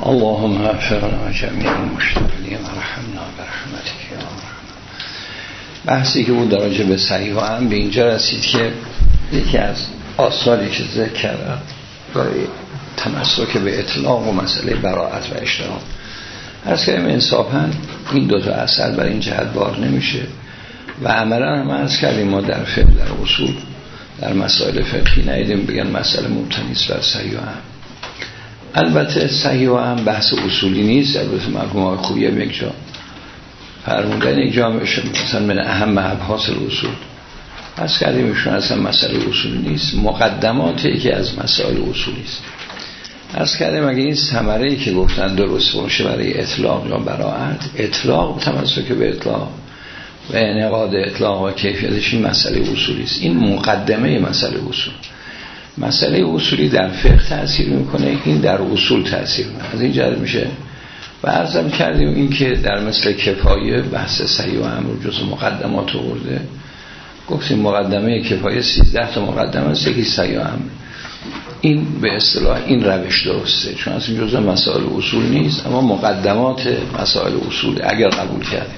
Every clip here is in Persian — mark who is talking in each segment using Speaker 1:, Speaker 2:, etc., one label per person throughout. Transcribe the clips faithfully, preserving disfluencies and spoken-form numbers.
Speaker 1: اللهم اغفر لنا جميع المشتغلین و رحمنا برحمتک یا ارحم. بحثی که بود در راجع به صحیح و ام به اینجا رسید که یکی از آثاری که ذکر کردم برای تمسک به اطلاق و مسئله براءت و اشتراک از کلمه انصافاً این دو تا اثر برای این جهت بار نمیشه و عملا هم از کردیم ما در فقه در اصول در مسائل فقهی ندیدیم بگن مسئله مبتنیست بر صحیح و ام. البته صحیح و ام بحث اصولی نیست، البته مرحوم خوبی هم یک جا فرمودن یک جا مثلا من اهم ابحاث الاصول از کردیم ایشون اصلا مسئله اصولی نیست، مقدماتی که از مسائل اصولی است. از کردیم اگه این ثمره‌ای که گفتن درست باشه برای اطلاق یا براءت، اطلاق تمسک به اطلاق و انعقاد اطلاق و کیفیتش این مسئله اصولی است. این مقدمه مسئله اصول. مسئله اصولی در فقه تأثیر میکنه، این در اصول تأثیر میکنه. از این جهت میشه و عرضم کردیم این که در مثل کفایه بحث صحیح و ام رو جز مقدمات آورده. گفتیم مقدمه کفایه سیزده تا مقدمه است، یکی صحیح و ام. این به اصطلاح این روش درسته، چون از این جزء مسائل اصول نیست، اما مقدمات مسائل اصول اگر قبول کردیم.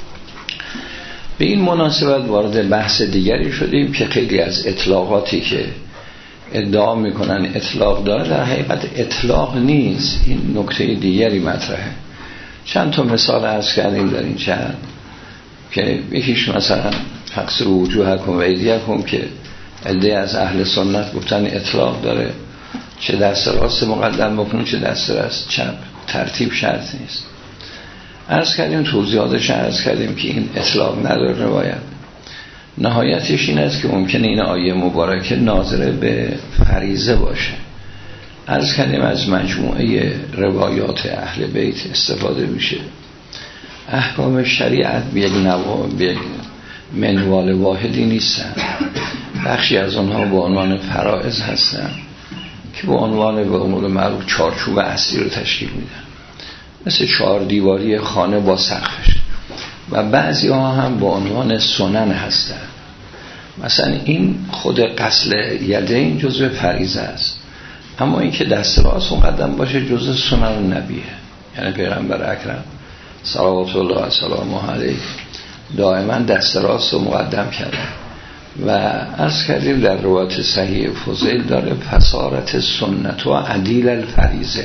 Speaker 1: به این مناسبت وارد بحث دیگری شدیم که خیلی از اطلاقاتی که ادعا میکنن اطلاق داره در حقیقت اطلاق نیست. این نکته دیگری مطرحه. چند تا مثال عرض کردیم در این چند که یکیش مثلا فقصر وجوهکم و ایدیکم که عده از اهل سنت گفتن اطلاق داره، چه دست راست مقدم بکنیم چه دست راست چپ، ترتیب شرط نیست. عرض کردیم توضیحاتش عرض کردیم که این اطلاق نداره روایت. نهایتش این است که ممکنه این آیه مبارکه ناظره به فریضه باشه. عرض کردیم از مجموعه روایات اهل بیت استفاده میشه. احکام شریعت به یک نوع به یک منوال واحدی نیستن، بخشی از آنها به عنوان فرائض هستن که به عنوان به امور معروف چارچوب اصلی رو تشکیل میدن، مثل چهار دیواری خانه با سقفش، و بعضی ها هم به عنوان سنن هستن. مثلا این خود غسل یدین جزء فریضه است، اما این که دست راست مقدم باشه جزء سنن نبیه. یعنی پیغمبر اکرم صلوات الله و سلامه علیه دائما دست راست رو مقدم کردن. و عرض کردیم در روایت صحیح فضیل داره فسارت سنت و عدیل الفریضه،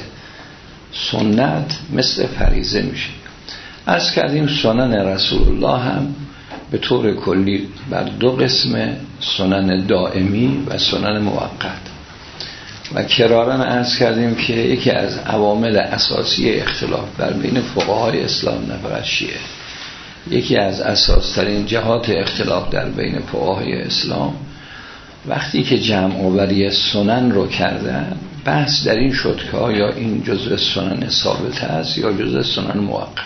Speaker 1: سنت مثل فریضه میشه. عرض کردیم سنن رسول الله هم به طور کلی بر دو قسم، سنن دائمی و سنن موقت. و کرارن عرض کردیم که یکی از عوامل اساسی اختلاف در بین فقهای اسلام نه فقط شیعه، یکی از اساس‌ترین جهات اختلاف در بین فقهای اسلام وقتی که جمع آوری سنن رو کردن، بحث در این شد که آیا این جزء سنن ثابت است یا جزء سنن موقت.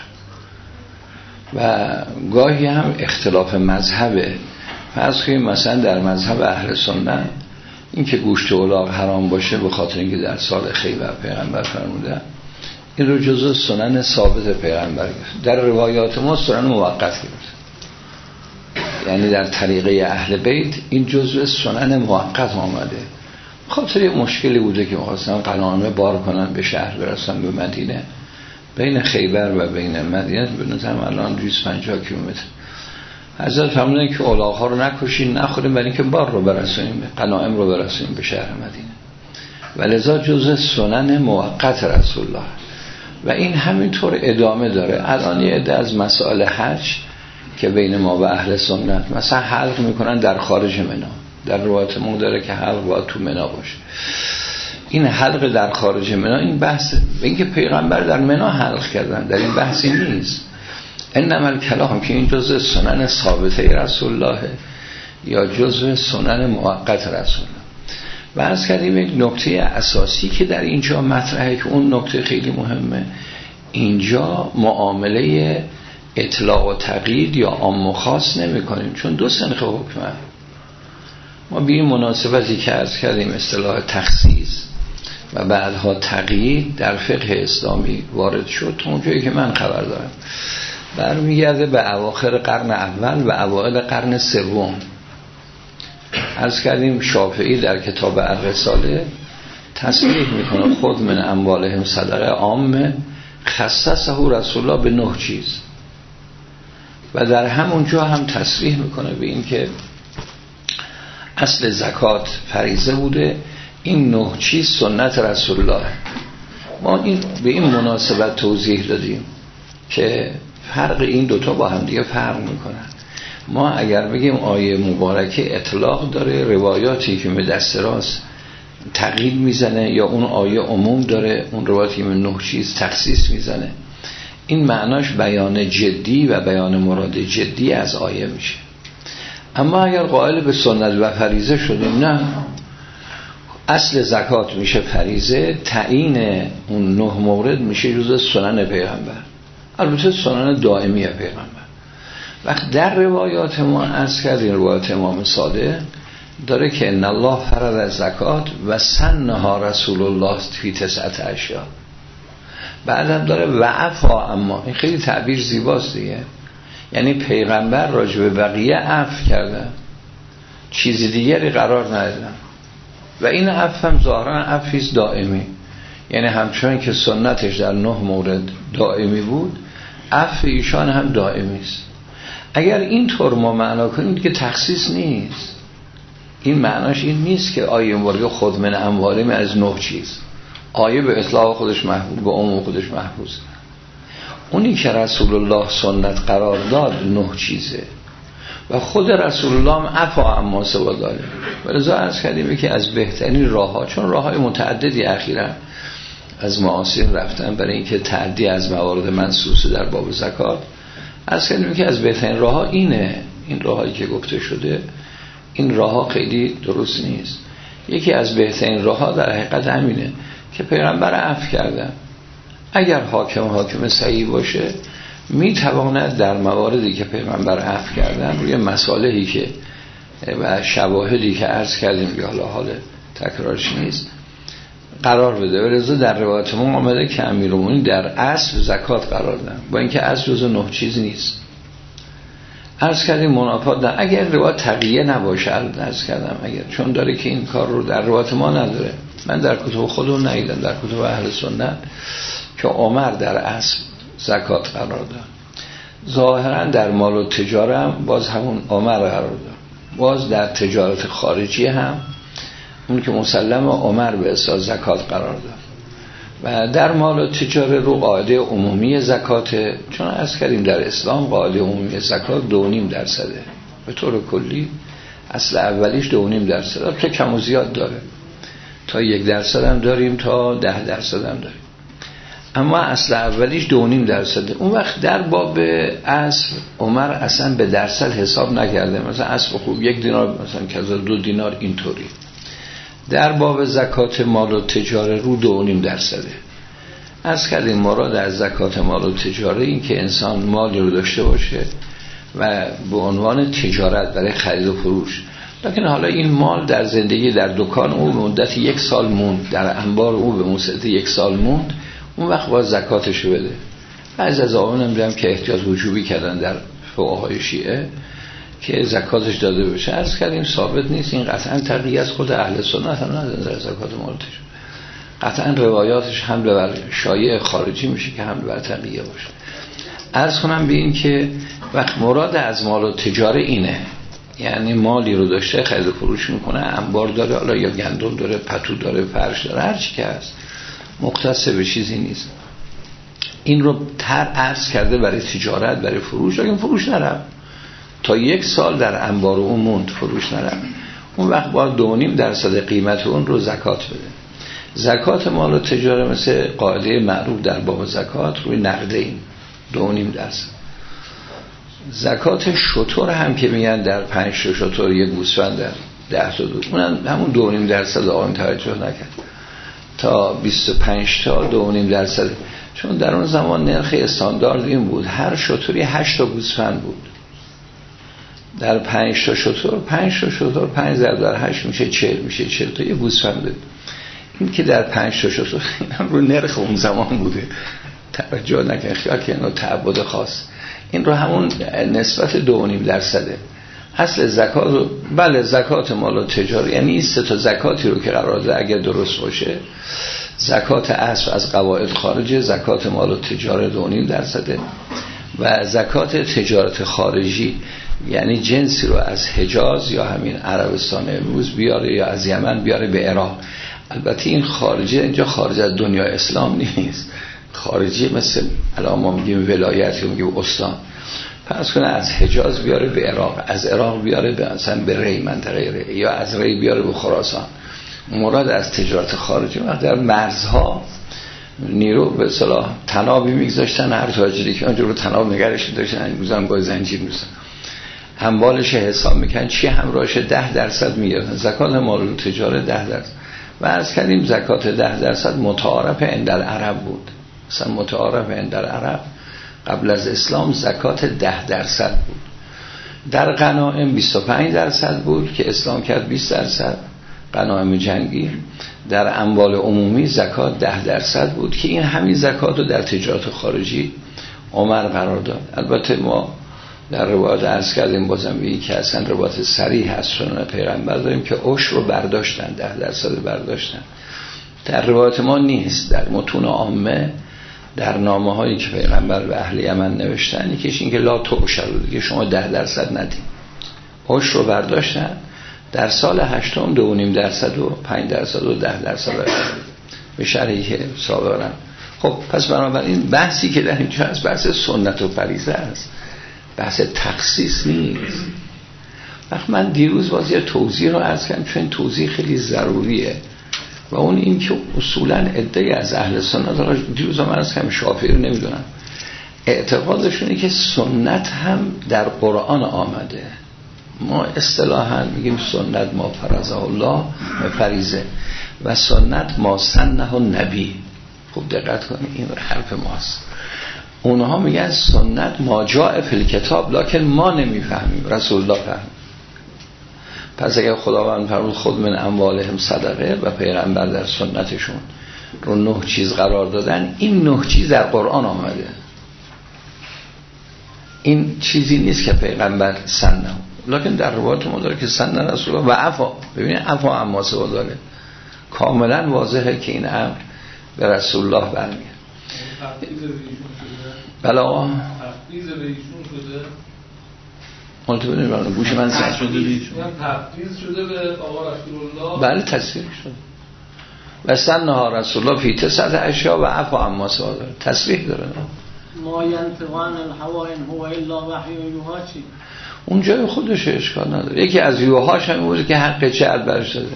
Speaker 1: و گاهی هم اختلاف مذهبه. فرض کنیم مثلا در مذهب اهل سنت این که گوشت الاغ حرام باشه به خاطر اینکه در سال خیبر پیغمبر فرمودن، این رو جزء سنن ثابت پیغمبر گفت. در روایات ما سنن موقت گفت، یعنی در طریقه اهل بیت این جزء سنن موقت آمده. خاطر یه مشکلی بوده که می‌خواستن قلانه بار کنن به شهر برسن به مدینه، بین خیبر و بین مدینه به نظرم الان دویست و پنجاه کیلومتر. حضرت فرمودن که الاغ‌ها رو نکشین نخوریم، برای اینکه بار رو برسونیم، غنایم رو برسونیم به شهر مدینه. ولذا جزء سنن موقت رسول الله و این همینطور ادامه داره. الان یه عده از مسائل حج که بین ما و اهل سنت مثلا حلق میکنن در خارج منا، در روایت ما داره که حلق باید تو منا باشه. این حلق در خارج منا، این بحث اینکه پیغمبر در منا حلق کردن، در این بحثی نیست. انما الکلام که این جزء سنن ثابته رسول الله یا جزء سنن موقت رسول الله. و از کردیم یک نکته اساسی که در اینجا مطرحه که اون نکته خیلی مهمه، اینجا معامله اطلاق و تقیید یا عام و خاص نمی کنیم، چون دو سنخ حکمه. ما به این مناسبتی که عرض کردیم اصطلاح تخصیص و بعدها تقیید در فقه اسلامی وارد شد، تا اونجایی که من خبر دارم برمیگرده به اواخر قرن اول و اوائل قرن سوم. عرض کردیم شافعی در کتاب الرساله تصریح میکنه خود من اموالهم صدقه عامه خصصه رسول الله به نه چیز و در همون جا هم تصریح میکنه به این که اصل زکات فریضه بوده، این نه چیز سنت رسول الله. ما این به این مناسبت توضیح دادیم که فرق این دوتا با هم دیگه فرق میکنن. ما اگر بگیم آیه مبارکه اطلاق داره، روایاتی که به دست راست تقیید میزنه، یا اون آیه عموم داره، اون روایاتی که نه چیز تخصیص میزنه، این معناش بیان جدی و بیان مراد جدی از آیه میشه. اما اگر قائل به سنت و فریضه شدیم، نه، اصل زکات میشه فریضه، تعیین اون نه مورد میشه جزء سنن پیغمبر، البته سنن دائمی پیغمبر. وقت در روایات ما عرض کردیم، روایات امام صادق داره که ان الله فرض زکات و سنها رسول الله فی تسعة اشیاء، بعدم داره و عفا، اما این خیلی تعبیر زیباست دیگه، یعنی پیغمبر راجع به بقیه عفو کردن، چیزی دیگری قرار ندادن و این عفو هم ظاهرا عفویست دائمی، یعنی همچنان که سنتش در نه مورد دائمی بود، عفو ایشان هم دائمی است. اگر این طور ما معنا کنیم که تخصیص نیست، این معناش این نیست که آیه مبارکه خود من اموالهم از نه چیز، آیه به اطلاق خودش محفوظ، به عموم خودش محفوظ. اونی که رسول الله سنت قرار داد نه چیزه و خود رسول الله هم عفا اما سوا داره. ولذا عرض کردیم که از بهترین راه ها، چون راه های متعددی اخیراً از معاصرین رفتن برای اینکه تعدی از موارد منصوصه در باب زکات، عرض کردیم که از بهترین راه ها اینه، این راه هایی که گفته شده، این راه ها خیلی درست نیست. یکی از بهترین راه ها در حقیقت همینه که پیغمبر عفو کردن، اگر حاکم حاکم صحیح باشه میتواند در مواردی که پیغمبر عفو کردن روی مسائلی که و شواهدی که عرض کردیم که حالا حال تکرارش نیست قرار بده. ولذا در روایت ما آمده که امیرالمومنین در اصل زکات قرار دادن، با اینکه اصل جزء نه چیز نیست. عرض کردیم منافات در اگر روایت تقیه نباشه، عرض کردم اگر، چون داره که این کار رو در روایت ما نداره، من در کتب خودم ندیدم، در کتب اهل سنت که عمر در اصل زکات قرار داد. ظاهرا در مال و تجاره هم باز همون عمر قرار داد، باز در تجارت خارجی هم اون که مسلم عمر به اصل زکات قرار داد. و در مال و تجاره رو قاعده عمومی زکات، چون از کردیم در اسلام قاعده عمومی زکات دو و نیم درصده به طور کلی، اصل اولیش دو و نیم درصد، که کم و زیاد داره، تا یک درصد هم داریم تا ده درصد هم داریم، اما اصل اولیش دو و نیم درصده. اون وقت در باب اصل عمر اصلا به درصد حساب نکرده، مثلا اصل خوب یک دینار مثلا کذا دو دینار اینطوری. در باب زکات مال و تجاره رو دو و نیم درصده. از کردیم مراد از زکات مال و تجاره این که انسان مالی رو داشته باشه و به عنوان تجارت برای خرید و فروش، لیکن حالا این مال در زندگی در دکان او به مدت یک سال موند، در انبار او به مدت یک سال موند، اون وقت باید زکاتشو بده. بعضی از آقایون هم دیدم که احتیاط وجوبی کردن در فقهای شیعه که زکاتش داده بشه. عرض کردیم ثابت نیست، این قطعا تقیه از خود اهل سنت هم نداره در زکات مالش، قطعا روایاتش هم بر شایع خارجی میشه که هم بر تقیه باشه. عرض کنم به این که وقت مراد از مال و تجاره اینه، یعنی مالی رو داشته خرید و فروش میکنه، انبار داره، حالا یا گندم داره، پتو داره، فرش داره، هر چی که هست، مختص به چیزی نیست. این رو تر عرض کرده برای تجارت، برای فروش، لیکن فروش نرم تا یک سال در انبار اون موند، فروش نرم، اون وقت باید دو و نیم درصد قیمت اون رو زکات بده. زکات مال و تجاره مثل قاعده معروف در باب زکات روی نقده این دو و نیم درصد. زکات شتر هم که میگن در پنج تا شتر یک گوسفند در ده تا دو، اونم همون دو و نیم درصد آن توجه نکرد، تا بیست و پنج تا دو و نیم درصد، چون در اون زمان نرخ استاندارد این بود هر شتری هشت تا گوسفند بود. در پنج تا شتر، پنج تا شتر پنج ضرب در هشت میشه چهل، میشه چهل تا یه گوسفند. این که در پنج تا شتر رو نرخ اون زمان بوده، توجه نکن خیال که اینو تعبد خاص، این رو همون نسبت دو و نیم درصده. اصل زکات رو بله زکات مال و تجاره، یعنی این سه تا زکاتی رو که قرار ده اگر درست باشه، زکات اصل از قواعد خارجه، زکات مال و تجاره دو و نیم درصده و زکات تجارت خارجی یعنی جنسی رو از حجاز یا همین عربستان امروز بیاره یا از یمن بیاره به عراق. البته این خارجی اینجا خارج از دنیا اسلام نیست، خارجی مثل الان ما میگیم ولایت یا میگیم استان، پس کنه از حجاز بیاره به عراق، از عراق بیاره به مثلا به ری منطقه ری، یا از ری بیاره به خراسان. مراد از تجارت خارجی وقت در مرزها نیرو به اصطلاح تنابی میگذاشتن، هر تاجری که اونجا رو تناب نگرش داشتن امروزم با زنجیر میزنن، اموالش حساب میکنن چی همراهش ده درصد میگیرن. زکات مال و تجاره ده درصد و عرض کردیم زکات ده درصد متعارف عند العرب بود. مثلا متعارف عند العرب قبل از اسلام زکات ده درصد بود. در غنایم بیست و پنج درصد بود که اسلام کرد بیست درصد غنایم جنگی. در اموال عمومی زکات ده درصد بود که این همین زکات رو در تجارت خارجی عمر قرار داد. البته ما در روایات عرض کردیم بازم این که اصلا روایت صریح هست سنن پیغمبر داریم که عشر رو برداشتن، ده درصد برداشتن. در روایت ما نیست، در متون عامه در نامه هایی که پیغمبر به اهل یمن نوشتن یکیش این که لا تعشر رو دیگه شما ده درصد ندید، عشر رو برداشتن. در سال هشتم دو و نیم درصد و پنج درصد و ده درصد به شرحی که سابقا. خب پس بنابراین بحثی که در اینجا هست بحث سنت و فریضه است، بحث تخصیص نیست. وقت من دیروز باز یه توضیح رو عرض کردم چون این توضیح خیلی ضروریه و اون این که اصولا عده‌ای از اهل سنت دیروز هم عرض کردم شافعی رو نمیدونم اعتقادشونه که سنت هم در قرآن آمده. ما اصطلاحاً میگیم سنت ما فرضه الله فریضه و سنت ما سنه نبی. خوب دقت کنید این حرف ماست. اونها میگن سنت ما جاء فی الکتاب لکن ما نمیفهمیم، رسول الله فهم. پس اگر خداوند فرمود خود من اموالهم صدقه و پیغمبر در سنتشون رو نه چیز قرار دادن، این نه چیز در قرآن آمده. این چیزی نیست که پیغمبر سنه، لکن در روایت ما داره که سنه رسول الله و عفا. ببینید عفا اما سوا داره، کاملا واضحه که این امر به رسول الله برمیاد. بلا
Speaker 2: تفویض به ایشون شده،
Speaker 1: مالت ببینید برای گوش من سر شده
Speaker 2: ایشون تفویض شده به آقا رسول الله.
Speaker 1: بله تصریح شده و سنها رسول الله فی تسعة اشیاء و عفا اما سوا داره، تصریح داره.
Speaker 3: ما ینطق عن الهوا ان هو الا وحی یوحی چی؟
Speaker 1: اون جای خودش اشکال نداره. یکی از یوحاش هم بوده که حق چهل برش داده.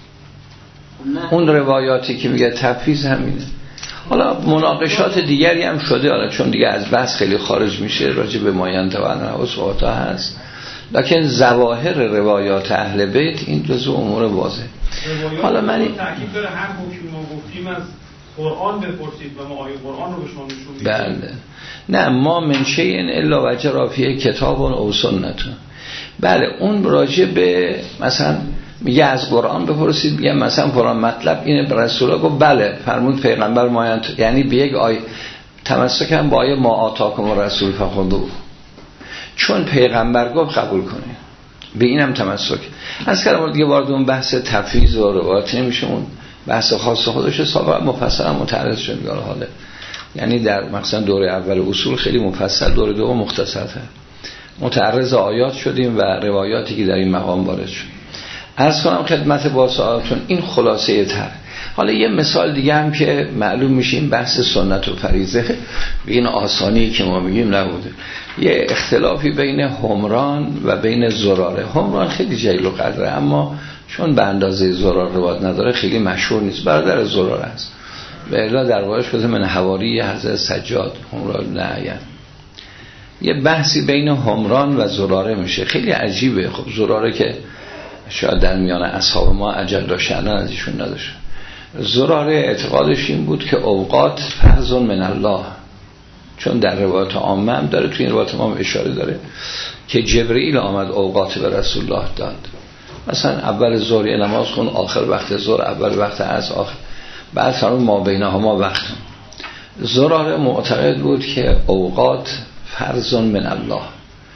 Speaker 1: اون روایاتی که میگه تفویض همینه. حالا مناقشات دیگری هم شده، حالا چون دیگه از بحث خیلی خارج میشه راجع به ما ینطق عن الهوا صحبت‌ها هست، لکن ظواهر روایات اهل بیت این جزء امور واضحه.
Speaker 2: حالا من تاکید داره هر حکمی ما گفتیم از قرآن بپرسید و ما آیه قرآن رو به شما نشون میدیم.
Speaker 1: بله نه ما من شیء الا وجر فیه کتاب او سنت. بله اون راجع به مثلا میگه از قرآن بپرسید، میگه مثلا فلان مطلب اینه به رسول الله گفت بله فرمود پیغمبر ما، یعنی به یک آیه تمسک هم با آیه ما آتاکم رسول فخذوه، چون پیغمبر گفت قبول کنید، به اینم تمسک. از کلام دیگه وارد اون بحث تفویض و روایت نمیشه، اون بحث خاص خودش سابقا مفصل متعرض شد میگه حالا، یعنی در مثلا دوره اول اصول خیلی مفصل، دوره دوم مختصر متعرض آیات شدیم و روایاتی که در این مقام وارد شد. عرض کنم خدمت با سوالاتون این خلاصه تر. حالا یه مثال دیگه هم که معلوم میشه این بحث سنت و فریضه به این آسانی که ما میگیم نبوده. یه اختلافی بین همران و بین زراره. همران خیلی جلیل و قدره، اما چون به اندازه زرار روایت نداره خیلی مشهور نیست، برادر زراره است. به الا در واقعش گفته من حواری حضرت سجاد همران نعیم. یه بحثی بین همران و زراره میشه، خیلی عجیبه. خب زراره که شاید در میان اصحاب ما اجل و شأن از ایشون نداشت. زراره اعتقادش این بود که اوقات فرض من الله، چون در روایت عامه هم داره، توی این روایت ما اشاره داره که جبرئیل آمد اوقات به رسول الله داد، مثلا اول ظهر نماز خون، آخر وقت ظهر، اول وقت عصر، آخر بعد فرمود ما بینهما وقت. زراره معتقد بود که اوقات فرض من الله.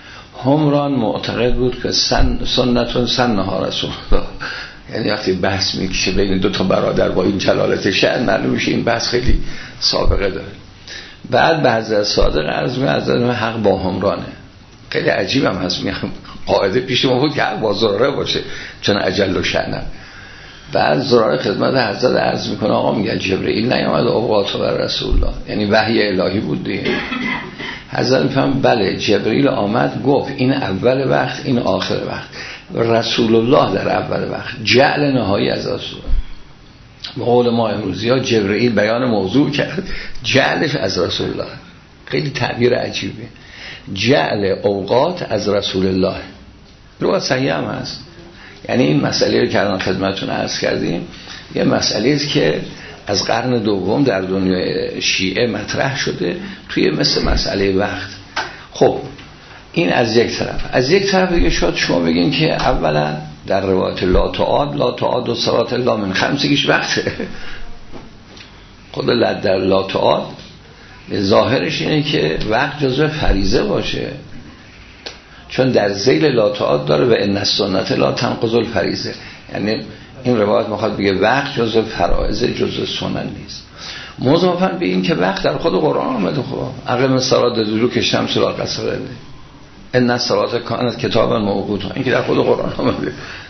Speaker 1: همران معتقد بود که سن سنتون سنها رسول الله، یعنی وقتی بحث میکشه بین دو تا برادر با این جلالت شأن معلوم میشه این بحث خیلی سابقه داره. بعد به حضرت صادق عرض می حضرت حق با همرانه. خیلی عجیب هم هست، میگم قاعده پیش ما بود که حق با زراره باشه چون اجل و شأنه. بعد زراره خدمت حضرت عرض میکنه آقا میگه جبرئیل نیامد اوقات بر رسول الله، یعنی وحی الهی بود دیگه. حضرت میفهم بله جبرئیل آمد گفت این اول وقت این آخر وقت، رسول الله در اول وقت جعل نهایی از رسول. به قول ما امروزی ها جبرئیل بیان موضوع کرد، جعلش از رسول الله. خیلی تعبیر عجیبه، جعل اوقات از رسول الله. رو صحیح هم هست. یعنی این مسئله رو که الان خدمتتون عرض کردیم یه مسئله است که از قرن دوم در دنیای شیعه مطرح شده توی مثل مسئله وقت. خب این از یک طرف. از یک طرف دیگه شاید شما بگین که اولا در روایت لا تعاد لا تعاد و صلات الله من خمسگیش وقته. خود در لا تعاد ظاهرش اینه که وقت جزو فریضه باشه، چون در ذیل لا تعاد داره و ان السنت لا تنقض الفریضه. یعنی این روایت میخواد بگه وقت جزو فرائض جزو سنن نیست، مضافاً به این که وقت در خود قرآن آمده. خب اقیم الصلاة لدلوک الشمس الی غسق الليل ان الصلاة کانت کتابا موقوتا، این که در خود قرآن آمده.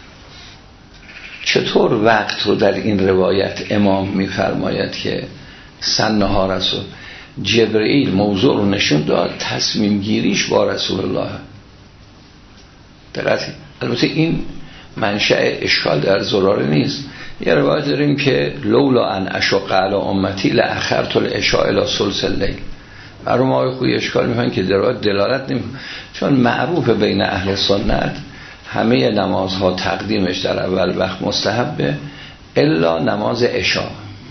Speaker 1: چطور وقت رو در این روایت امام میفرماید که سنها رسول؟ جبرئیل موضوع رو نشون داد، تصمیم گیریش با رسول الله. دقیقی البته این منشأ اشکال در زراره نیست. یه روایت داریم که لولا ان اشق علی امتی لاخرت العشاء الی ثلث الليل. برای ما خوی اشکال میکنن که در روایت دلالت نمیکنه، چون معروف بین اهل سنت همه نمازها تقدیمش در اول وقت مستحبه الا نماز عشاء،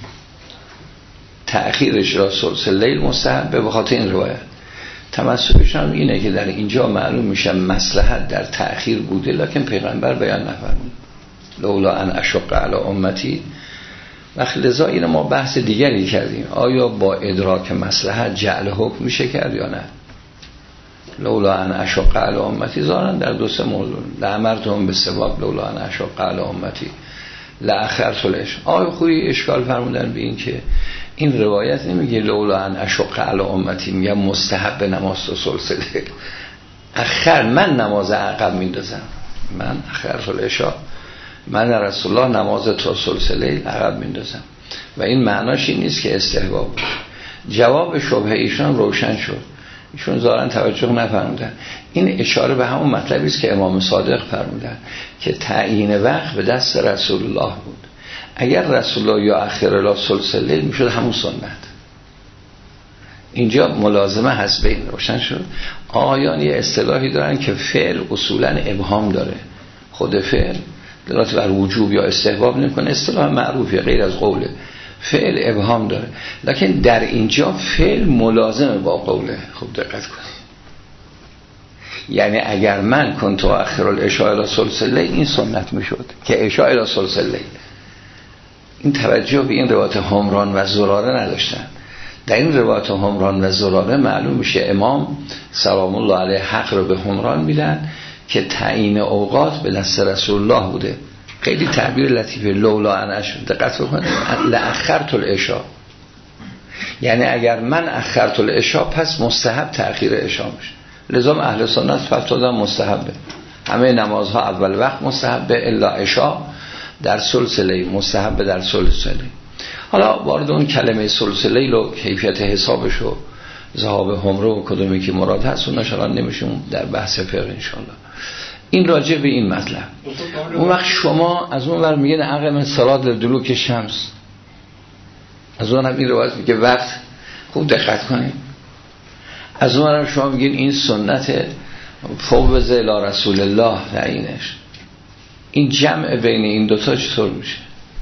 Speaker 1: تأخیرش را ثلث الليل مستحبه. به خاطر این روایت تمسکش هم اینه که در اینجا معلوم میشه مصلحت در تأخیر بوده، لکن پیغمبر بیان نفرمود لولا ان اشق علی امتی. وقت لذا این ما بحث دیگری کردیم، آیا با ادراک مصلحت جعل حکم میشه کرد یا نه؟ لولا ان اشق علی امتی ظاهرا در دو سه موضوع، لامرتهم بالسواک لولا ان اشق علی امتی لاخرت العشاء. آیا خوی اشکال فرمودن به این که این روایت نمیگه لولا ان اشق علی امتی، میگه مستحب نماز تو ثلث الليل. اخر من نماز عقب میندازم، من اخرت العشاء، من رسول الله نماز تو ثلث الليل عقب میندازم و این معناش این نیست که استحباب بود. جواب شبهه ایشان روشن شد، ایشون ظاهرا توجه نفرمودن. این اشاره به همون مطلبی است که امام صادق فرمودن که تعیین وقت به دست رسول الله بود. اگر رسول الله یا اخر الی ثلث الليل میشد همون سنت. اینجا ملازمه هست بین روشن شد. آیان یه اصطلاحی دارن که فعل اصولا ابهام داره، خود فعل دلالت بر وجوب یا استحباب نمیکنه، اصطلاح معروفی غیر از قوله. فعل ابهام داره، لکن در اینجا فعل ملازمه با قوله. خوب دقت کنید. یعنی اگر من کنت اخر العشاء الی ثلث الليل این سنت میشد که عشاء الی ثلث الليل. این توجه به این روایت همران و زراره نداشتن. در این روایت همران و زراره معلوم میشه امام سلام الله علیه حق رو به همران میدن که تعیین اوقات به دست رسول الله بوده. خیلی تعبیر لطیفه، لولا انش. دقت بکنید، لاخرت العشاء، یعنی اگر من اخرت العشاء پس مستحب تأخیر عشاء میشه. لزوم اهل سنت فتوا مستحبه، همه نمازها اول وقت مستحبه الا عشاء در ثلث لیل مستحبه در ثلث لیل. حالا وارد اون کلمه ثلث لیل و کیفیت حسابش و ذهاب همره و کدومی که مراد هست اون الان نمیشیم در بحث فقه انشالله. این راجع به این مطلب. اون وقت شما از اون ور میگن اقیم الصلاة لدلوک شمس، از اون هم این روایت میگه وقت. خوب دقت کنید. از اون ور شما میگین این سنت فوض الی رسول الله تعیینش. این جمع بین این دوتا چطور میشه؟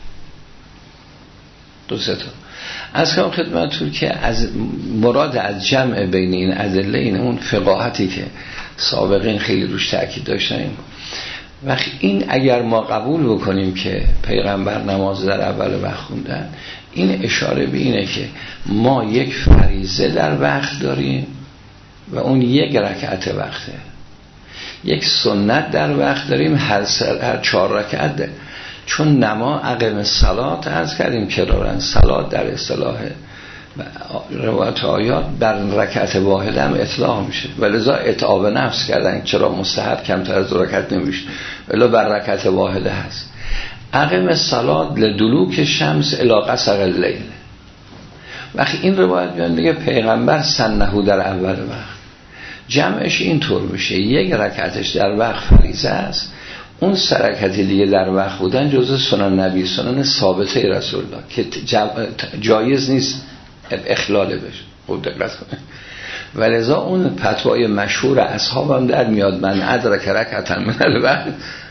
Speaker 1: دو سه تا از کنم خدمتتون که از مراد از جمع بین این ادله این اون فقاهتی که سابقین خیلی روش تاکید داشتن. وقت این اگر ما قبول بکنیم که پیغمبر نماز در اول وقت خوندن، این اشاره به اینه که ما یک فریضه در وقت داریم و اون یک رکعت وقته. یک سنت در وقت داریم هر, هر چهار رکعت ده. چون نما اقیم الصلات عرض کردیم کرارن صلات در اصطلاح روایت آیات بر رکعت واحده هم اطلاق میشه ولذا اتعاب نفس کردن چرا مستحب کمتر از دو رکعت نمیشه ولی بر رکعت واحده هست. اقیم الصلات لدلوک شمس الی غسق اللیل. وقتی این روایت میاد میگه پیغمبر سنهو در اول وقت، جمعش اینطور میشه یک رکعتش در وقت فریضه است، اون سه رکعت دیگه در وقت بودن جزء سنن نبی سنن ثابته رسول الله که جایز نیست اخلال بشه. خود دقت کنه. ولذا اون فتوای مشهور اصحاب هم در میاد من ادرک رکعتا من الوقت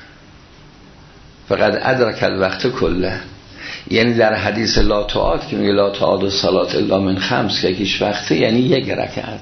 Speaker 1: فقط ادرک الوقت کله. یعنی در حدیث لا تعاد که میگه لا تعاد و صلات الا من خمس که یکیش وقته یعنی یک رکعت.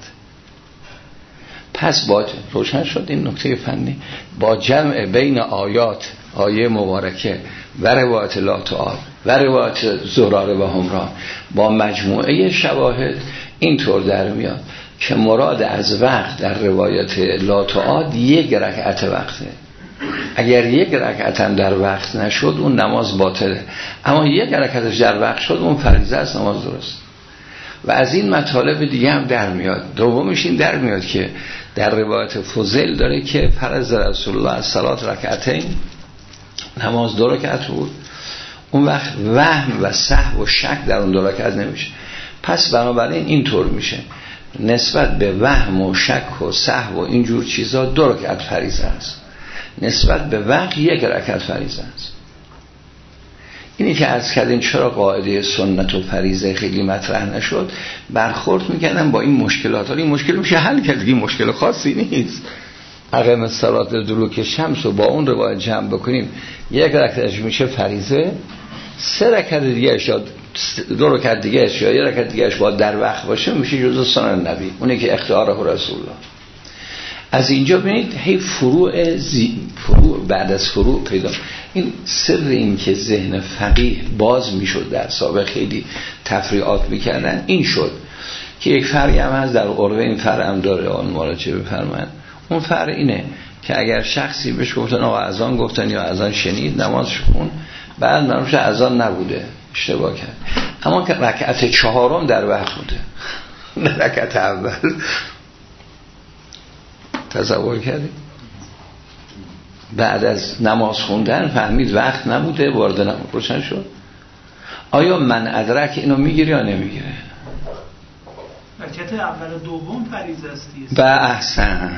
Speaker 1: پس با روشن شد این نکته فنی با جمع بین آیات آیه مبارکه و روایت لا تعاد و روایت زراره و همراه با مجموعه شواهد اینطور در میاد که مراد از وقت در روایت لا تعاد یک رکعت وقته. اگر یک رکعت هم در وقت نشد اون نماز باطله، اما یک رکعتش در وقت شد اون فریضه است، نماز درست. و از این مطالب دیگه هم در میاد. دومش این در میاد که در روایت فضیل داره که فرض رسول الله از صلات رکعتین نماز دو رکعت بود، اون وقت وهم و سهو و شک در اون دو رکعت نمیشه. پس بنابراین اینطور میشه نسبت به وهم و شک و سهو و اینجور چیزا دو رکعت فریضه است، نسبت به وقت یک رکعت فریضه است. اینی که عرض کردیم چرا قاعده سنت و فریضه خیلی مطرح نشد، برخورد میکردن با این مشکلات. این مشکل میشه حل کرد، این مشکل خاصی نیست. اقیم الصلات لدلوک شمس و با اون روایت جمع بکنیم یک رکعتش میشه فریضه، سه رکعت دیگه اش یا دو رکعت دیگه اش یا یک رکعت دیگه اش باید در وقت باشه میشه جزء سنن نبی، اونی که اختیاره رسول الله. از اینجا ببینید هی فروع زی... فروع بعد از فروع پیدا. این سر این که ذهن فقیه باز میشد در سابق خیلی تفریعات میکردن این شد که یک فرعی هم هست در عرفه، این فرع هم داره آن مراجعه بفرمایید. اون فرع اینه که اگر شخصی بهش گفتن آقا اذان گفتن یا اذان شنید نمازش خون، بعد معلومه اذان نبوده اشتباه کرد، اما که رکعت چهارم در وقت بوده نه رکعت اول. تصور کردی؟ بعد از نماز خوندن فهمید وقت نبوده، وارد نماز روشن شد. آیا من ادرک اینو میگیره یا نمیگیره؟
Speaker 4: رکعت اول دوم فریضه است.
Speaker 1: با احسن.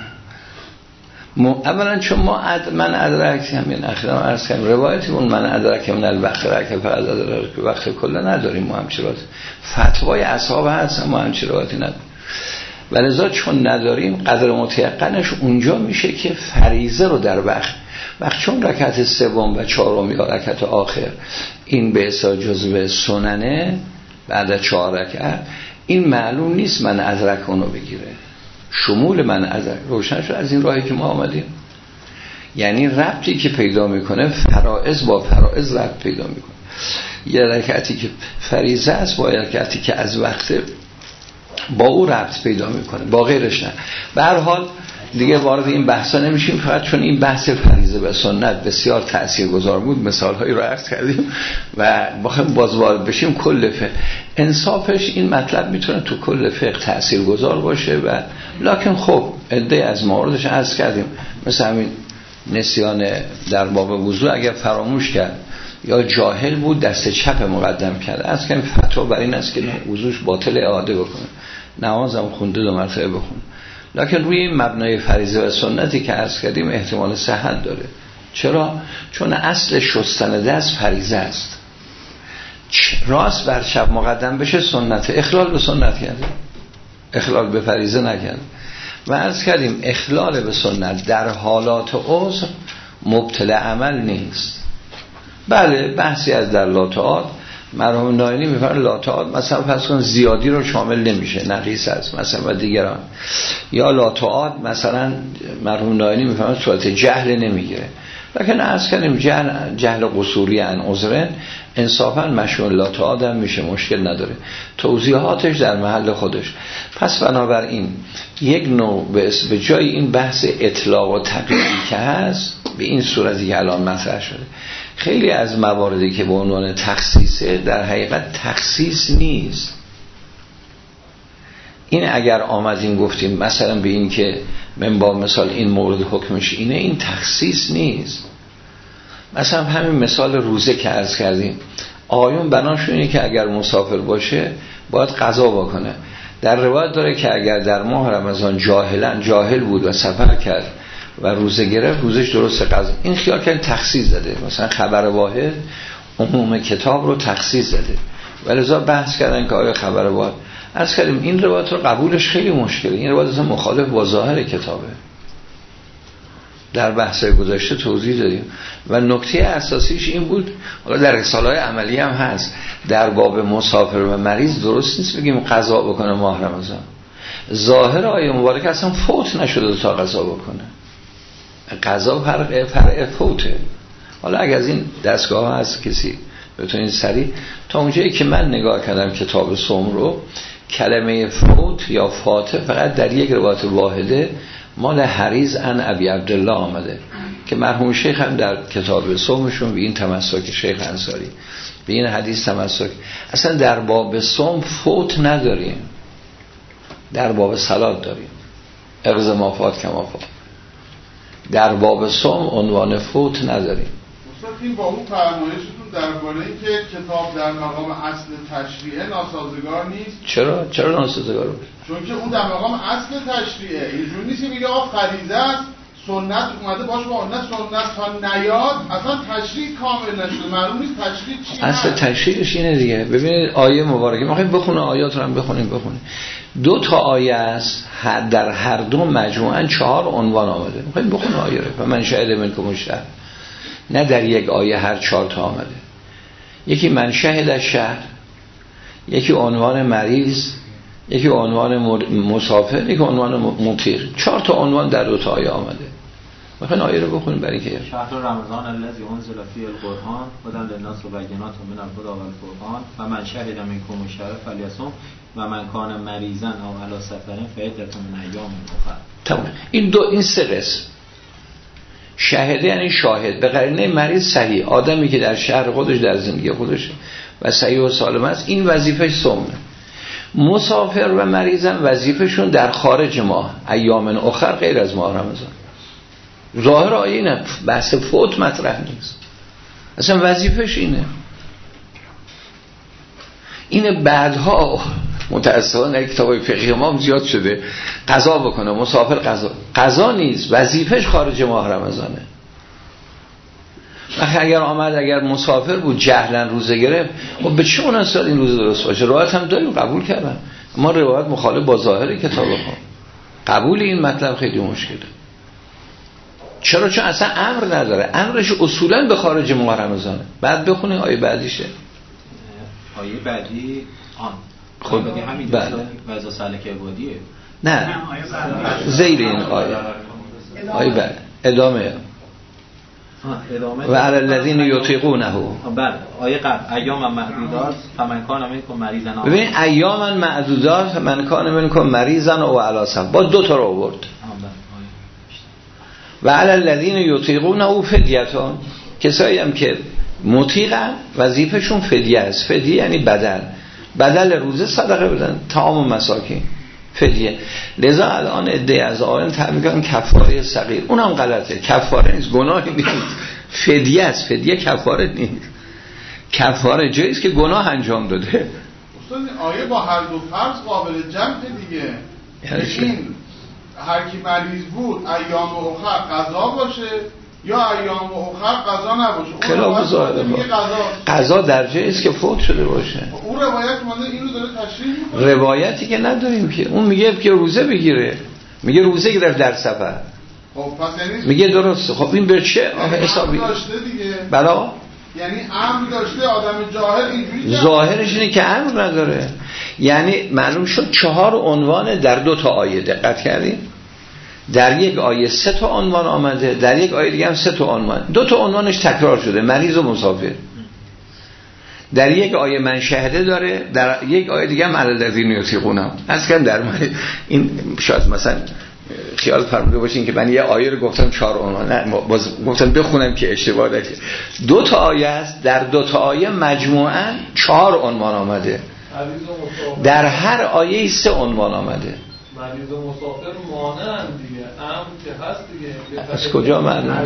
Speaker 1: اولا چون ما اد من ادرک همین اخیرا عرض کردم روایتی اون من ادرک من الوقت رکعت فقط ادرک وقت کلا نداریم ما همچنان. فتوای اصحاب هست ما همچنان روایتی نداریم. ولذا چون نداریم قدر متیقنش اونجا میشه که فریضه رو در وقت وقت چون رکعت سوم و چهارم یا رکعت آخر این به حساب جزو سننه بعد از چهار رکعت این معلوم نیست من ادرک اونو بگیره، شمول من ادرک روشن شد از این راهی که ما آمدیم. یعنی ربطی که پیدا میکنه فرائض با فرائض ربط پیدا میکنه. یه رکعتی که فریضه است با یه رکعتی که از وقت با او ربط پیدا میکنه با غیرش نه. به هر حال دیگه وارد این بحثا نمیشیم، فقط چون این بحث فریضه و سنت بسیار تاثیرگذار بود مثالهایی رو عرض کردیم و بخوایم باز وارد بشیم کل فقه انصافش این مطلب میتونه تو کل فقه تاثیرگذار باشه و لکن خب عده از مواردش عرض کردیم مثل همین نسیان در باب وضو اگر فراموش کرد یا جاهل بود دست چپ مقدم کرده از که فتوا بر این است که وضوش باطل اعاده بکنه، نمازم خونده دو مرتبه بخونه. لکن روی این مبنای فریضه و سنتی که عرض کردیم احتمال صحت داره. چرا؟ چون اصل شستن دست فریضه است، راست بر چپ مقدم بشه سنت، اخلال به سنت کرده، اخلال به فریضه نکرده. و عرض کردیم اخلال به سنت در حالات عذر مبطل عمل نیست. بله بحثی از در لاتعاد مرحوم ناینی میفرمایند لاتعاد مثلا فرض کن زیادی رو شامل نمیشه نقیص است مثلا و دیگران، یا لاتعاد مثلا مرحوم ناینی میفرمایند صورت جهل نمیگیره. لکن از کنیم جهل, جهل قصوری ان عذرن انصافا مشمولات آدم میشه، مشکل نداره، توضیحاتش در محل خودش. پس بنابراین یک نوع به جای این بحث اطلاق و تقییدی که هست به این صورتی که الان مطرح شده، خیلی از مواردی که به عنوان تخصیصه در حقیقت تخصیص نیست. این اگر آمدیم گفتیم مثلا به این که من با مثال این مورد حکمش اینه، این تخصیص نیست. مثلا همین مثال روزه که عرض کردیم، آیون بناشون اینه که اگر مسافر باشه باید قضا بکنه. در روایت داره که اگر در ماه رمضان جاهلا جاهل بود و سفر کرد و روزه گرفت، روزش درست قضا. این خیال که تخصیص زده، مثلا خبر واحد عموم کتاب رو تخصیص زده، ولذا بحث کردن که آیا خبر واحد. عرض کردیم این روایت رو قبولش خیلی مشکله، این روایت اصلا مخالف با ظاهر کتابه، در بحث گذشته توضیح دادیم. و نکته اساسیش این بود، حالا در رساله‌های عملی هم هست، در باب مسافر و مریض درست نیست بگیم قضا بکنه ماه رمضان. ظاهر آیه مبارک اصلا فوت نشده تا قضا بکنه، قضا فرق فرق فوته. حالا اگر از این دستگاه هست کسی بتونید سریع، تا اونجایی که من نگاه کردم کتاب صوم رو، کلمه فوت یا فاته فقط در یک روایت واحده مال حریز ان ابی عبدالله آمده که مرحوم شیخ هم در کتاب صومشون به این تمسک، شیخ انصاری به این حدیث تمسک. اصلا در باب صوم فوت نداریم، در باب صلات داریم، اغض ما فات کما فات. در باب صوم عنوان فوت نداریم.
Speaker 5: این با اون فرمایشتون درباره اینکه کتاب در مقام اصل تشریعه ناسازگار نیست.
Speaker 1: چرا؟ چرا ناسازگار بود؟
Speaker 5: چون که اون در مقام اصل تشریعه، اینجوری نیست که میگه آقا فریضه است، سنت اومده باشه با نه سنت تا نیاد اصلا تشریع کامل نشده، معلوم نیست تشریع چی
Speaker 1: اصل
Speaker 5: هست.
Speaker 1: تشریعش اینه دیگه. ببینید آیه مبارکه ما خیلی بخونه، آیات رو هم بخونیم بخونیم دو تا آیه است، در هر دو مجموعاً چهار عنوان آمده. خیلی بخونه آیه رو. و من شاهد منکم الشهر، نه در یک آیه هر چهار تا آمده. یکی من شهد شهر، یکی عنوان مریض، یکی عنوان مسافر، یکی عنوان مطیق. چهار تا عنوان در دو تا آیه آمده. میخواین آیه رو بخونیم برای که
Speaker 6: شهر رمضان الذی انزل فیه القرآن هدی للناس و بینات من الهدی والفرقان و من شهد منکم الشهر فلیصم و من کان مریضا او علی سفر فعدة من ایام اخر.
Speaker 1: تمام. این دو این سه قسم. شاهده یعنی شاهد، به قرینه مریض صحیح، آدمی که در شهر خودش در زندگی خودش و صحیح و سالم است، این وظیفش صومه. مسافر و مریضن وظیفشون در خارج ماه، ایام اخر غیر از ماه رمضان. ظاهر آیه اینه، بحث فوت مطرح نیست، اصلا وظیفش اینه. اینه بعدها متأسفانه کتابای فقهی ما زیاد شده قضا بکنه، مسافر قضا قضا نیست، وظیفش خارج ماه رمضانه. وقتی اگر آمد اگر مسافر بود جهلا روزه گرفت، خب به چه مناسبت این روزه درست باشه؟ روایت هم داریم قبول کردن، اما روایت مخالف با ظاهر کتاب ها. قبول این مطلب خیلی مشکله. چرا؟ چون اصلا امر نداره، امرش اصولا به خارج ماه رمضانه. بعد بخونید آیه بعدیشه.
Speaker 6: آیه بعدی آن
Speaker 1: خب
Speaker 6: همین
Speaker 1: بله.
Speaker 6: وضع سالک عبادیه.
Speaker 1: نه زیر این آیه آیه بعد ادامه و علی الذین یطیقونه.
Speaker 6: بله آیه قبل ایام معدودات فمن کان منکم مریضا.
Speaker 1: ببین ایام معدودات فمن کان منکم مریضا و علی سفر، با دو تا رو آورد. و علی الذین یطیقونه فدیتون، کسایی هم که مطیقن وظیفشون فدیه است. فدیه یعنی بدل، بدل روزه صدقه بدن، طعام و مساکین، فدیه. لذا الان عده از آیان تعبیر کردن کفاره صغیر، اونم غلطه، کفاره نیست، گناهی نیست، فدیه است. فدیه کفاره نیست، کفاره جاییه که گناه انجام داده.
Speaker 5: استاد آیه با هر دو فرض قابل جمع دیگه، یعنی این هر کی مریض بود ایام اخر قضا باشه یا ایام اخر قضا نباشه.
Speaker 1: خلاف ظاهره قضا در جایی است که فوت شده باشه.
Speaker 5: اون روایت مانده اینو داره تشریح میکنه.
Speaker 1: روایتی که نداریم که اون میگه که روزه بگیره، میگه روزه گرفت در سفر.
Speaker 5: خب پس یعنی
Speaker 1: میگه درسته. خب این به چه حسابی
Speaker 5: داشته دیگه؟
Speaker 1: بلا
Speaker 5: یعنی امر داشته، آدم جاهل اینجوری
Speaker 1: ظاهرش اینه که امر نداره. یعنی معلوم شد چهار عنوان در دو تا آیه. دقت کردین؟ در یک آیه سه تا عنوان آمده، در یک آیه دیگه هم سه تا عنوان، دو تا عنوانش تکرار شده، مریض و مسافر. در یک آیه من شهده داره، در یک آیه دیگه هم الذین یطیقون. اصلا در این شاید مثلا خیال فرموده باشین که من یه آیه رو گفتم چهار عنوان، نه باز گفتم بخونم که اشتباه نشه. دو تا آیه است، در دو تا آیه مجموعاً چهار عنوان آمده، در هر آیه سه عنوان آمده.
Speaker 7: مریض و مسافر مانند دیگه، ام که هست دیگه.
Speaker 1: از کجا معلوم؟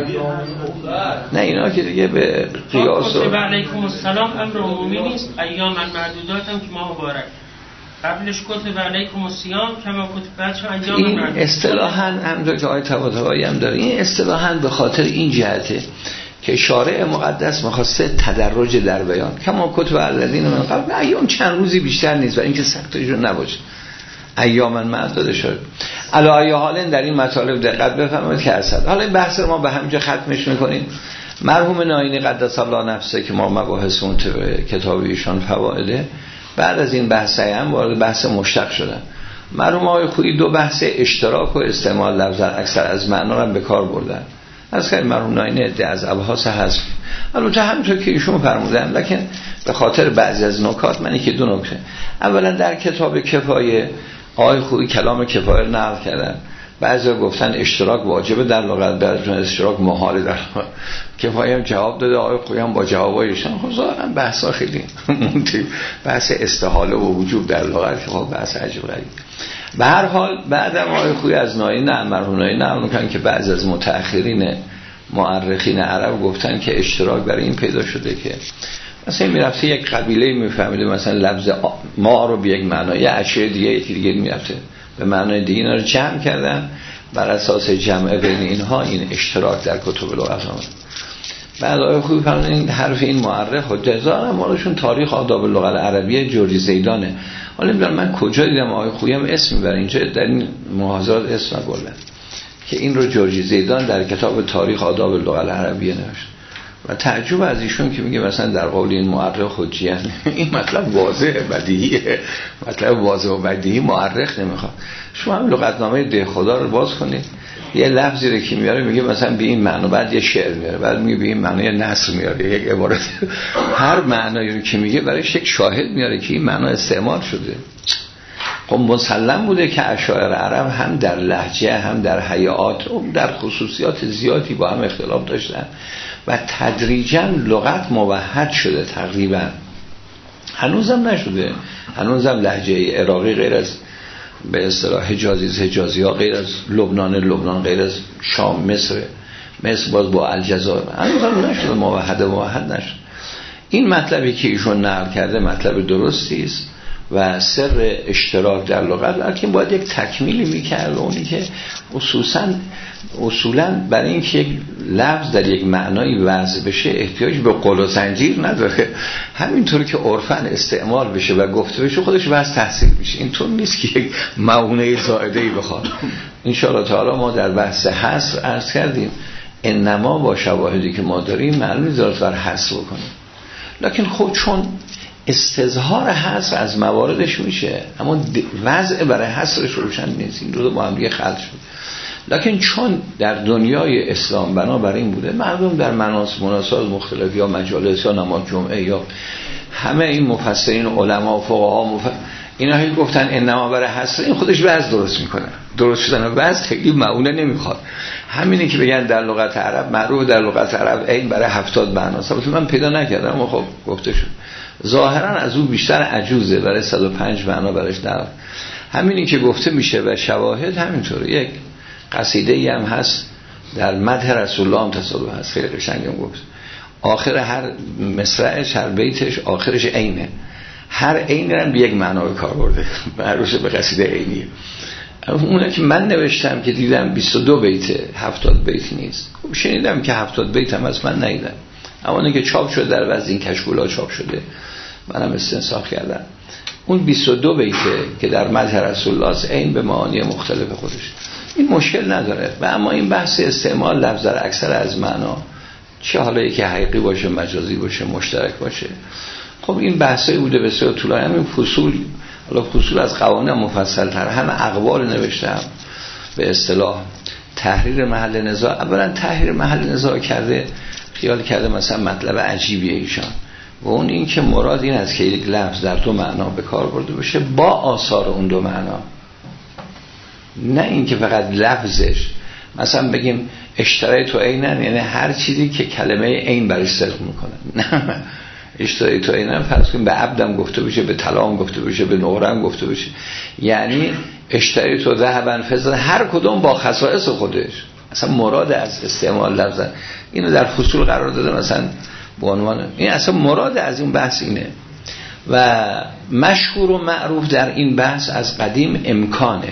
Speaker 1: نه اینا که دیگه به قیاس و
Speaker 8: علیکم السلام امر عمومی نیست، ایام معدودات هم که ماه مبارک، قبلش کتب علیکم الصیام کما کتب بچه ایام
Speaker 1: این
Speaker 8: معدودات.
Speaker 1: اصطلاحاً همونطور که آیه طباطبایی هم داره، این اصطلاحاً به خاطر این جهته که شارع مقدس می‌خواسته تدرج در بیان، کما کتب الذین من قبل، ایام چند روزی بیشتر نیست و اینکه سختیشون نباشه، ایام معدوده شد. علی ای حال در این مطالب دقت بفرمایید که اصلا حالا این بحث رو ما به همینجا ختمش می‌کنیم. مرحوم ناینی قدس الله نفسه که ما مباحث اون کتاب ایشان فوائده، بعد از این بحث هم وارد بحث مشتق شدن. مرحوم آقای خویی دو بحث اشتراک و استعمال لفظ اکثر از معنا رو به کار بردن. از خیلی مرحوم ناینی عده از ابحاث حذف، البته همونطور که ایشون فرمودن، لکن به خاطر بعضی از نکات من که دو نکته. اولا در کتاب کفایه آقای خویی کلام کفایه رو نقل کردن، بعضی گفتن اشتراک واجبه در لغت، بعضی اشتراک محاله در لغت. کفایه هم جواب داده، آقای خویی هم با جوابایشان خب ظاهرا بحثا خیلی بحث استحاله و وجوب در لغت که خب بحث عجیب غریب. به هر حال بعدم آقای خویی از ناینی نه مرحوم ناینی نه میگن که بعضی از متأخرین مورخین عرب گفتن که اشتراک برای این پیدا شده که مثلا میرفته یک قبیله میفهمیده مثلا لفظ ما رو به یک معنای اشیاء دیگه یکی دیگه میرفته به معنای دیگه، اینا رو جمع کردن، بر اساس جمع بین اینها این اشتراک در کتب لغت آمد. بعد آقای خوبی فرمودن این حرف این مورخ حجت داره، مالشون تاریخ آداب اللغه العربیه جورجی زیدانه. حالا نمیدونم من کجا دیدم آقای خوبی هم اسم میبره اینجا در این محاضرات اسم بردن که این رو جورجی زیدان در کتاب تاریخ آداب اللغه العربیه نوشت و تعجب از ایشون که میگه مثلا در قول این مورخ حجیه. این مطلب واضحه بدیهیه، مطلب واضح و بدیهی مورخ نمیخواد. شما هم لغتنامه ده خدا رو باز کنید، یه لفظی رو که میاره میگه مثلا به این معنی، بعد یه شعر میاره، بعد میگه به این معنی یه نثر میاره، یک عبارت، هر معنایی رو که میگه برایش یک شاهد میاره که این معنی استعمال شده. خب مسلم بوده که اشاعره عرب هم در لهجه هم در هیئات و در خصوصیات زیادی با هم اختلاف داشتن و تدریجاً لغت موحد شده تقریبا. هنوزم نشده، هنوزم لهجه عراقی غیر از به اصطلاح حجازی حجازی ها، غیر از لبنان لبنان، غیر از شام مصر مصر باز با الجزایر، هنوزم نشده موحد موحد نشده. این مطلبی که ایشون نقل کرده مطلب درستی است و سر اشتراک در لغت، لیکن باید یک تکمیلی میکرد، اونی که خصوصا اصولا برای اینکه یک لفظ در یک معنای وضع بشه احتیاج به قول و زنجیر نداره، همینطور که عرفاً استعمال بشه و گفته بشه خودش وضع تحصیل میشه، اینطور نیست که یک معونه زائده‌ای بخواد. ان شاء الله تعالی ما در بحث حصر عرض کردیم انما با شواهدی که ما داریم معلومه ذات بر حصر کنیم، لکن خب چون استظهار حصر از مواردش میشه اما وضع برای حصرش روشن نیست، این دو با هم دیگه خلط شد. لکن چون در دنیای اسلام بنا بر این بوده مردم در مناسک مناسبات مختلف یا مجالس یا نماز جمعه یا همه این مفسرین علما و فقها مف... اینا هی گفتن انما برای حصر، این خودش وضع درست میکنه، درست شدن وضع خیلی معونه نمیخواد. همینه که بگن در لغت عرب معروف در لغت عرب این برای هفتاد معنا، البته من پیدا نکردم اما خب گفته شد ظاهرا از اون بیشتر عجوزه برای صد و پنج معنا برایش داره. همینی که گفته میشه و شواهد همینطوره. یک قصیده ای هم هست در مدح رسول الله هم تصادف هست، خیلی قشنگم گفت، آخر هر مصرعش هر بیتش آخرش عینه، هر عین هم به یک معنا به کار برده، معروف به قصیده عینیه. اونه که من نوشتم که دیدم بیست و دو بیته، هفتاد بیت نیست. خب شنیدم که هفتاد بیت هم از من ندیدم، اما اونه که چاپ شده در وزن این کشکولا چاپ شده منم استنساخ کردم، اون بیست و دو بیته که در مدح رسول الله است عین به معانی مختلف خودش، این مشکل نداره. و اما این بحث استعمال لفظ در اکثر از معنا، چه حالا یکی حقیقی باشه مجازی باشه مشترک باشه، خب این بحثایی بوده بسیار طولانی. همین فصول، حالا فصول از قوانین مفصل تر، همه اقوال نوشتم به اصطلاح تحریر محل نزاع، اولا تحریر محل نزاع کرده، خیال کرده مثلا مطلب عجیبیه ایشان، و اون این که مراد این است که یک لفظ در دو معنا به کار برده بشه با آثار اون دو معنا، نه این که فقط لفظش مثلا بگیم اشترای تو عینن، یعنی هر چیزی که کلمه عین برش صدق میکنه. نه، اشترای تو عینن فرض کنیم به عبدم گفته بشه، به طلام گفته بشه، به نقرم گفته بشه، یعنی اشترای تو ذهبا فضه، هر کدوم با خصائص خودش. اصلا مراد از استعمال لفظ اینو در فصول قرار داده، مثلا به عنوان این اصلا مراد از این بحث اینه. و مشهور و معروف در این بحث از قدیم امکانه،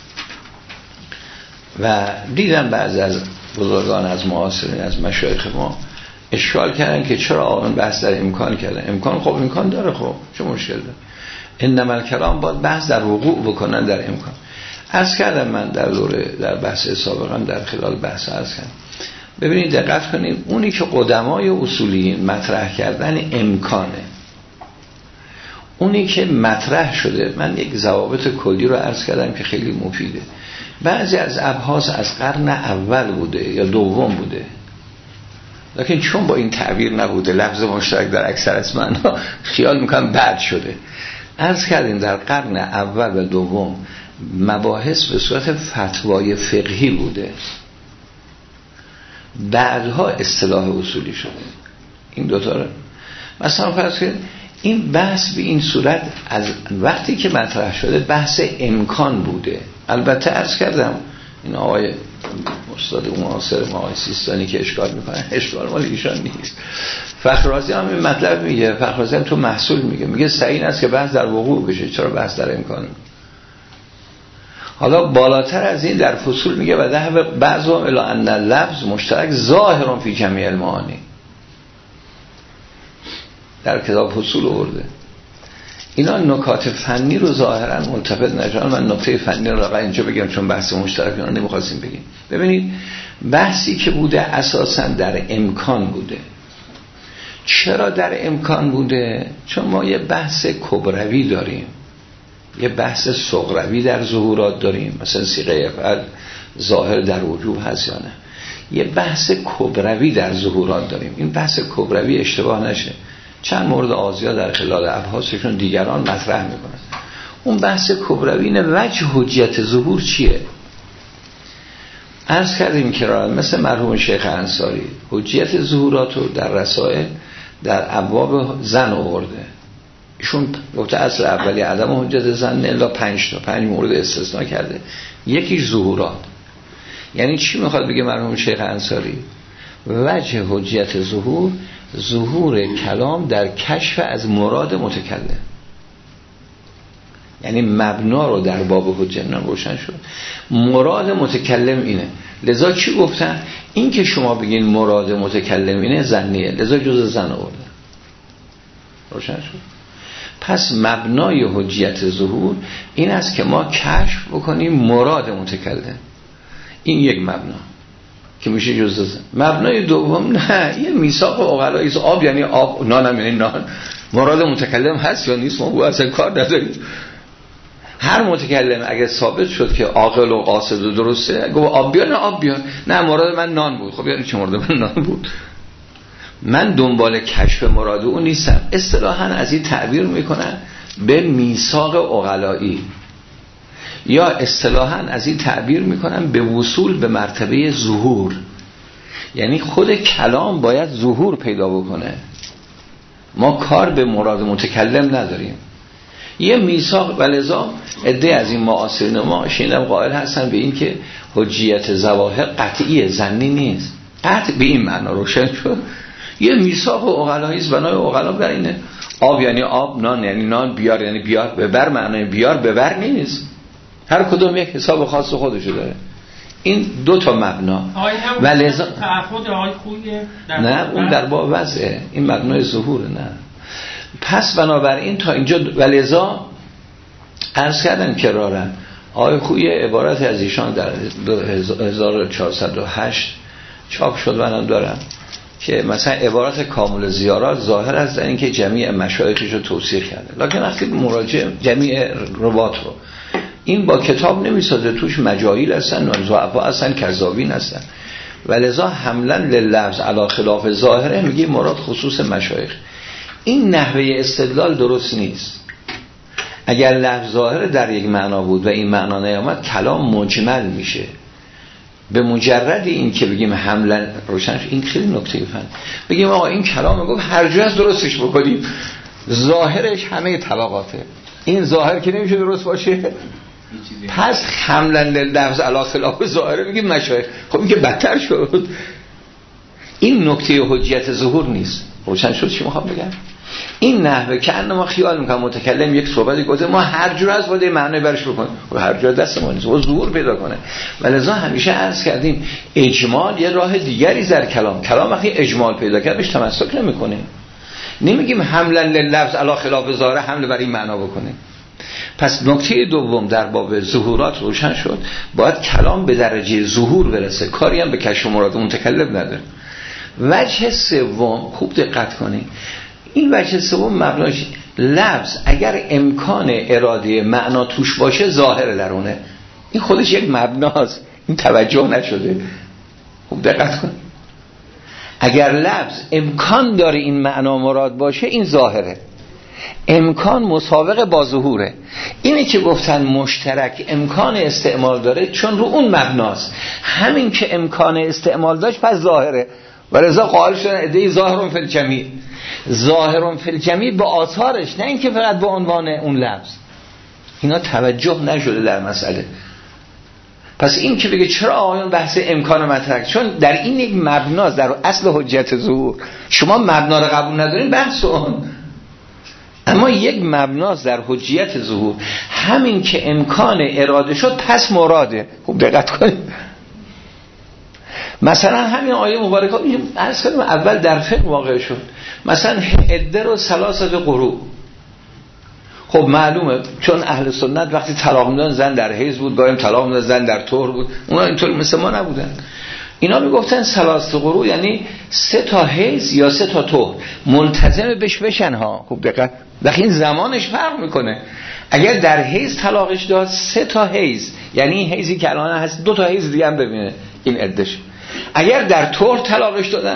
Speaker 1: و دیدم بعضی از بزرگان از معاصرین از مشایخ ما اشکال کردن که چرا آن بحث در امکان کردن. امکان خب امکان داره، خب چه مشکل داره؟ انما الکلام باید بحث در وقوع بکنن در امکان. عرض کردم من در دوره در بحث سابقا در خلال بحث عرض کردم، ببینید دقت کنید، اونی که قدمای اصولیین مطرح کردن امکانه، اونی که مطرح شده، من یک ضوابط کلی رو عرض کردم که خیلی مفیده. بعضی از ابحاث از قرن اول بوده یا دوم بوده، لیکن چون با این تعبیر نبوده، لفظ مشترک در اکثر از معنا، خیال میکنم بعد شده. عرض کردیم در قرن اول و دوم مباحث به صورت فتوای فقهی بوده، بعدها اصطلاح اصولی شده. این دوتا رو مثلا فرض کنید این بحث به این صورت از وقتی که مطرح شده بحث امکان بوده. البته عرض کردم این آقای استاد معاصر ما آقای سیستانی که اشکال میکنه، اشکال مال ایشان نیست. فخررازی هم این مطلب میگه، فخررازی هم تو محصول میگه، میگه صحیح است که بحث در وقوع بشه، چرا بحث در امکان؟ حالا بالاتر از این در فصول میگه و ذهب بعضهم الی ان اللفظ مشترک ظاهر فی جمیع المعانی. در کتاب فصول آورده. اینا نکات فنی رو ظاهرا ملتفت نشدن. من نکته فنی رو واقعا اینجا بگم چون بحث مشترک اینا نمیخواستیم بگیم. ببینید بحثی که بوده اساسا در امکان بوده. چرا در امکان بوده؟ چون ما یه بحث کبروی داریم، یه بحث صغروی در ظهورات داریم، مثلا صیغه افعال ظاهر در وجوب هست یا نه. یه بحث کبروی در ظهورات داریم. این بحث کبروی اشتباه نشه، چند مورد آزیا در خلال ابحاثشون دیگران مطرح میکنن. اون بحث کبروی اینه وجه حجیت ظهور چیه. عرض کردیم که مثل مرحوم شیخ انصاری حجیت ظهورات رو در رسائل در ابواب زن آورده. ایشون گفته اصل اولی عدم حجیت زن الا پنج تا پنج مورد استثناء کرده، یکیش ظهورات. یعنی چی میخواد بگه مرحوم شیخ انصاری؟ وجه حجیت ظهور ظهور کلام در کشف از مراد متکلم. یعنی مبنا رو در باب حجت روشن شد، مراد متکلم اینه. لذا چی گفتن؟ این که شما بگین مراد متکلم اینه ظنیه، لذا جز زن آورده. روشن شد. پس مبنای حجیت ظهور این است که ما کشف بکنیم مراد متکلم. این یک مبنا که میشه جزء زن. مبنای دوم نه، یه میثاق عقلایی است. آب یعنی آب، نان هم یعنی نان. مراد متکلم هست یا نیست ما با اصلا کار نداریم. هر متکلم اگه ثابت شد که عاقل و قاصد و درسته، گفت آب بیار، نه آب بیار، نه مراد من نان بود. خب یعنی چه مراد من نان بود؟ من دنبال کشف مراد اون نیستم. اصطلاحاً از این تعبیر میکنن به میثاق عقلایی، یا اصطلاحاً از این تعبیر میکنن به وصول به مرتبه ظهور. یعنی خود کلام باید ظهور پیدا بکنه، ما کار به مراد متکلم نداریم. یه میثاق. ولذا عده از این معاصرین ما شنیدم قائل هستن به این که حجیت ظواهر قطعیه، ظنی نیست. قطع به این معنا روشن شد. یه میثاق عقلایی است، بنای عقلا بر اینه آب یعنی آب، نان یعنی نان، بیار یعنی بیار. ببر معنای بیار ببر نیست، هر کدوم یک حساب خاص خودشو داره. این دو تا مبنا. ولذا
Speaker 8: تعهد آقای خویه
Speaker 1: نه، اون در با وضعه، این مبنای ظهوره. نه پس بنابراین تا اینجا ولذا عرض کردم کرارن آقای خویه عبارت از ایشان در هزار و چهارصد و هشت چاپ شد، منم دارم، که مثلا عبارت کامل زیارات ظاهر است در اینکه جمیع مشایخش رو توصیح کرده، لکن وقتی مراجعه جمیع روات رو این با کتاب نمیسازه، توش مجاهیل هستن، ضعفا هستن، کذابین هستن. ولذا حملا لللفظ علی خلاف ظاهره میگه مراد خصوص مشایخ. این نحوه استدلال درست نیست. اگر لفظ ظاهر در یک معنا بود و این معنا نیامد کلام مجمل میشه. به مجرد این که بگیم حملا روشن، این خیلی نکته فن، بگیم آقا این کلام گفت هر جا از درستش بکنیم، ظاهرش همه طلاقاته، این ظاهر که نمیشه درست باشه، پس حملا لللفظ علی خلاف ظاهره میگیم مشایخ. خب این که بدتر شد. این نکته حجیت ظهور نیست. روشن شد چی میخوام بگم؟ این نحوه که انما خیال میکنم متکلم یک صحبتی گفته ما هر جور از باید معنی برش بکنیم و هر جور دست ما نیست و ظهور پیدا کنه. ولذا همیشه عرض کردیم اجمال یه راه دیگری در کلام. کلام وقتی اجمال پیدا کرد بهش تمسک نمیکنه. نمیگیم حملا لللفظ علی خلاف ظاهره حمله بر این معنا بکنه. پس نکته دوم در باب ظهورات روشن شد، باید کلام به درجه ظهور برسه، کاری هم به کشف مراد متکلم نداره. وجه سوم خوب دقت کنید، این وجه سوم مبناش لفظ اگر امکان اراده معنا توش باشه ظاهر درونه، این خودش یک مبناست، این توجه نشده. خوب دقت کن، اگر لفظ امکان داره این معنا مراد باشه این ظاهره، امکان مسابقه با ظهوره. اینه که گفتن مشترک امکان استعمال داره چون رو اون مبناست، همین که امکان استعمال داشت پس ظاهره. ولذا قائل شدن ادعای ظاهرون فی الجمیع، ظاهرون فی الجمیع به آثارش، نه اینکه فقط به عنوان اون لفظ. اینا توجه نشده در مسئله. پس این که بگه چرا آقایون بحث امکان مطرح، چون در این یک مبناست، در اصل حجت ظهور. شما مبنا رو قبول ندارین بحث اون، اما یک مبناست در حجیت ظهور، همین که امکان اراده شد پس مراده. خوب دقت کنید. مثلا همین آیه مبارکه عرض کردم اول در فقه واقع شد، مثلا عده رو ثلاثه قروء. خب معلومه چون اهل سنت وقتی طلاق میدن زن در حیض بود، گاهی طلاق میدن زن در طهر بود، اونا اینطور مثل ما نبودن. اینا میگفتن ثلاثه قروء یعنی سه تا حیض یا سه تا طهر، ملتزم بش بشن ها. خوب دقت، وقتی این زمانش فرق میکنه. اگر در حیض طلاقش داد سه تا حیض، یعنی این حیضی که الان هست دو تا حیض دیگه هم ببینه این عدش. اگر در طهر طلاقش دادن،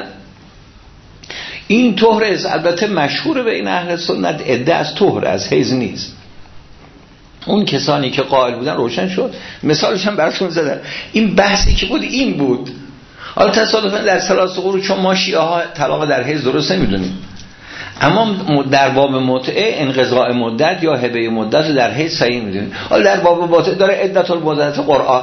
Speaker 1: این طهر از البته مشهور به این اهل سنت عده از طهر، از حیض نیست. اون کسانی که قائل بودن روشن شد، مثالش هم براتون زدن. این بحثی که بود این بود. حالا تصادفاً در ثلاثه قروء چون ما شیعه ها طلاق در حیض درست نمیدونیم، اما در باب متعه انقضاء مدت یا هبه مدت در حیض صحیح میدونیم. حالا در باب متعه داره عدت المدت قرآن،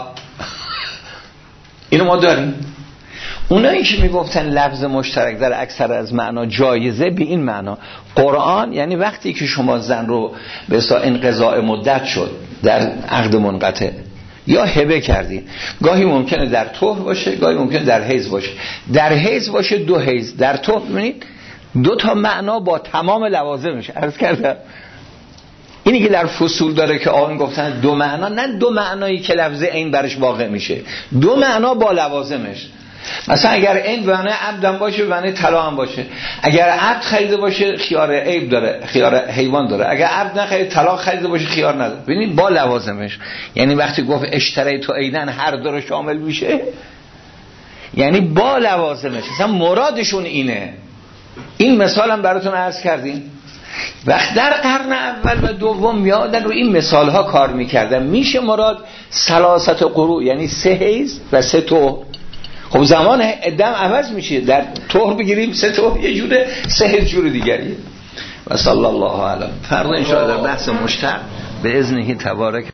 Speaker 1: اینو ما داریم. اونایی که میگفتن لفظ مشترک در اکثر از معنا جایزه، به این معنا قرآن یعنی وقتی که شما زن رو به اصطلاح انقضاء مدت شد در عقد منقطع یا هبه کردین، گاهی ممکنه در طهر باشه، گاهی ممکنه در حیض باشه. در حیض باشه دو حیض، در طهر ببینید دو تا معنا با تمام لوازمش. عرض کردم اینی که در فصول داره که آن گفتن دو معنا، نه دو معنایی که لفظ عین برش واقع میشه، دو معنا با لوازمش. مثلا اگر این به معنی عبدم باشه به معنی طلا هم باشه. اگر عبد خریده باشه خیار عیب داره، خیار حیوان داره. اگر عبد نخرید طلا خریده باشه خیار نداره. ببینید با لوازمش. یعنی وقتی گفت اشتری تو عیدن هر دو رو شامل میشه، یعنی با لوازمش. مثلا مرادشون اینه. این مثال هم براتون عرض کردیم. وقت در قرن اول و دوم یادن رو این مثال ها کار میکردن. میشه مراد ثلاثه قروء یعنی سه حیض و سه طهر. خب زمان عدم عوض میشه، در طهر بگیریم سه طهر یه جوره، سه حیض جور دیگریه. و صلی الله علیه. فردا ان شاء الله در بحث مشتق به اذنه تبارک